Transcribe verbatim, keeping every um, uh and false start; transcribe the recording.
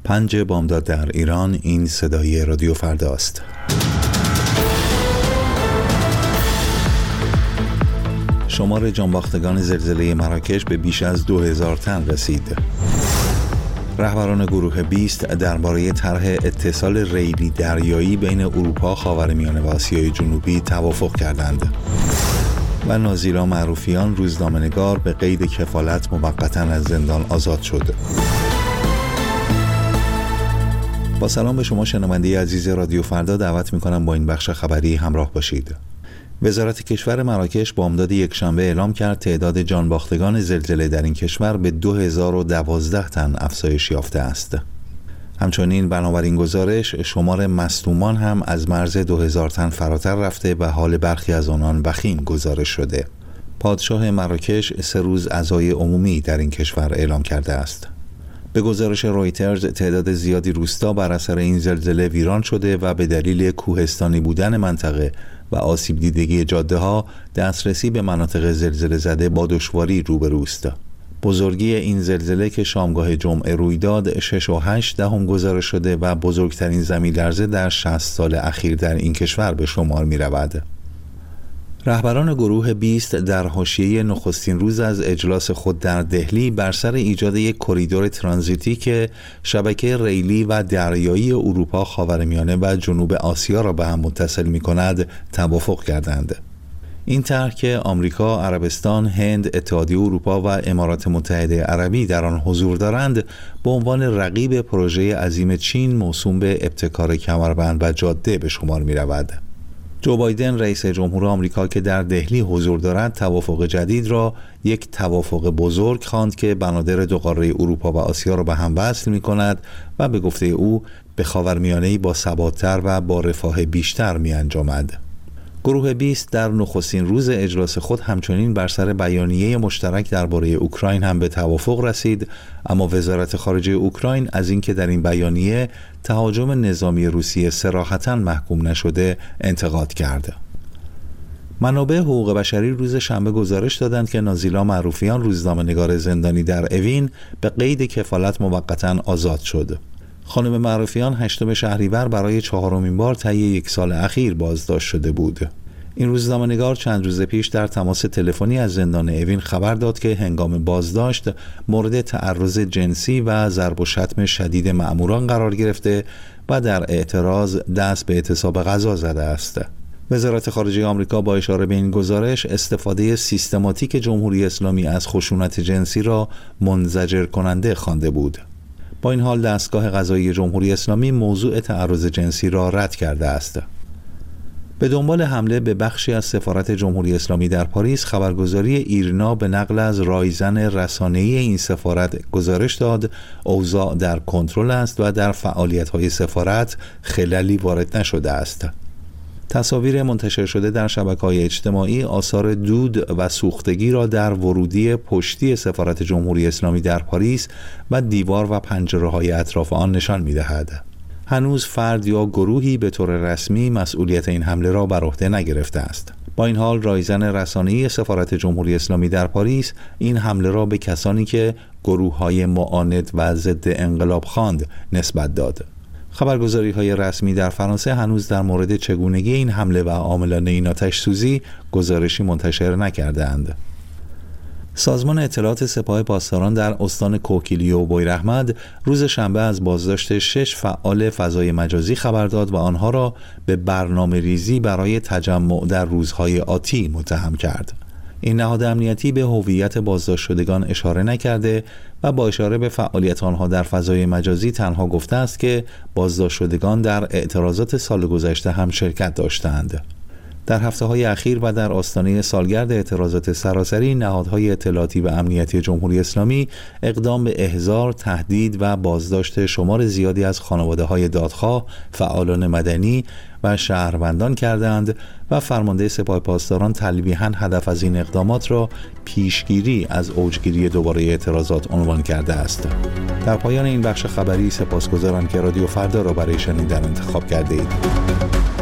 پنج بامداد در ایران، این صدای رادیو فردا است. شمار جانباختگان زلزله مراکش به بیش از دو هزار تن رسید. رهبران گروه بیست درباره طرح اتصال ریلی دریایی بین اروپا، خاورمیانه و آسیای جنوبی توافق کردند. و نازیلا معروفیان، روزنامه‌نگار، به قید کفالت موقتاً از زندان آزاد شد. با سلام به شما شنونده عزیز رادیو فردا، دعوت می‌کنم با این بخش خبری همراه باشید. وزارت کشور مراکش بامداد یکشنبه اعلام کرد تعداد جانباختگان زلزله در این کشور به دو هزار و دوازده تن افزایش یافته است. همچنین بنابر این گزارش شمار مصدومان هم از مرز دو هزار تن فراتر رفته و حال برخی از آنان وخیم گزارش شده. پادشاه مراکش سه روز عزای عمومی در این کشور اعلام کرده است. به گزارش رویترز تعداد زیادی روستا بر اثر این زلزله ویران شده و به دلیل کوهستانی بودن منطقه و آسیب دیدگی جاده ها دسترسی به مناطق زلزله زده با دشواری روبروست. بزرگی این زلزله که شامگاه جمعه روی داد شش و هشت دهم گزارش شده و بزرگترین زمین لرزه در شصت سال اخیر در این کشور به شمار می رود. رهبران گروه بیست در حاشیه نخستین روز از اجلاس خود در دهلی بر سر ایجاد یک کریدور ترانزیتی که شبکه ریلی و دریایی اروپا، خاورمیانه و جنوب آسیا را به هم متصل می کند توافق کردند. این طرح که آمریکا، عربستان، هند، اتحادیه اروپا و امارات متحده عربی در آن حضور دارند، به عنوان رقیب پروژه عظیم چین موسوم به ابتکار کمربند و جاده به شمار می رود. جو بایدن رئیس جمهور آمریکا که در دهلی حضور دارد توافق جدید را یک توافق بزرگ خواند که بنادر دو قاره اروپا و آسیا را به هم وصل می کند و به گفته او به خاورمیانه‌ای با ثبات‌تر و با رفاه بیشتر می انجامد. گروه بیست در نخستین روز اجلاس خود همچنین بر سر بیانیه مشترک درباره اوکراین هم به توافق رسید، اما وزارت خارجه اوکراین از اینکه در این بیانیه تهاجم نظامی روسیه صراحتاً محکوم نشده انتقاد کرد. منابع حقوق بشری روز شنبه گزارش دادند که نازیلا معروفیان، روزنامه‌نگار زندانی در اوین، به قید کفالت موقتاً آزاد شد. خانم معروفیان هشتم شهریور برای چهارمین بار طی یک سال اخیر بازداشت شده بود. این روزنامه‌نگار چند روز پیش در تماس تلفنی از زندان اوین خبر داد که هنگام بازداشت مورد تعرض جنسی و ضرب و شتم شدید مأموران قرار گرفته و در اعتراض دست به اعتصاب غذا زده است. وزارت خارجه آمریکا با اشاره به این گزارش استفاده سیستماتیک جمهوری اسلامی از خشونت جنسی را منزجر کننده خوانده بود. با این حال دستگاه قضایی جمهوری اسلامی موضوع تعرض جنسی را رد کرده است. به دنبال حمله به بخشی از سفارت جمهوری اسلامی در پاریس، خبرگزاری ایرنا به نقل از رایزن رسانه‌ای این سفارت گزارش داد اوضاع در کنترل است و در فعالیت‌های سفارت خللی وارد نشده است. تصاویر منتشر شده در شبکه‌های اجتماعی آثار دود و سوختگی را در ورودی پشتی سفارت جمهوری اسلامی در پاریس و دیوار و پنجره‌های اطراف آن نشان می‌دهد. هنوز فرد یا گروهی به طور رسمی مسئولیت این حمله را بر عهده نگرفته است. با این حال رایزن رسانه‌ای سفارت جمهوری اسلامی در پاریس این حمله را به کسانی که گروه‌های معاند و ضد انقلاب خواند نسبت داد. خبرگزاری‌های رسمی در فرانسه هنوز در مورد چگونگی این حمله و عاملان این آتش‌سوزی گزارشی منتشر نکرده‌اند. سازمان اطلاعات سپاه پاسداران در استان کوکیلیو و بویراحمد روز شنبه از بازداشت شش فعال فضای مجازی خبر داد و آنها را به برنامه ریزی برای تجمع در روزهای آتی متهم کرد. این نهاد امنیتی به هویت بازداشت شدگان اشاره نکرده و با اشاره به فعالیت آنها در فضای مجازی تنها گفته است که بازداشت شدگان در اعتراضات سال گذشته هم شرکت داشتند. در هفته‌های اخیر و در آستانه سالگرد اعتراضات سراسری، نهادهای اطلاعاتی و امنیتی جمهوری اسلامی اقدام به احضار، تهدید و بازداشت شمار زیادی از خانواده‌های دادخواه، فعالان مدنی و شهروندان کردند و فرمانده سپاه پاسداران تلویحاً هدف از این اقدامات را پیشگیری از اوجگیری دوباره اعتراضات عنوان کرده است. در پایان این بخش خبری سپاسگزارم که رادیو فردا را برای شنیدن انتخاب کرده اید.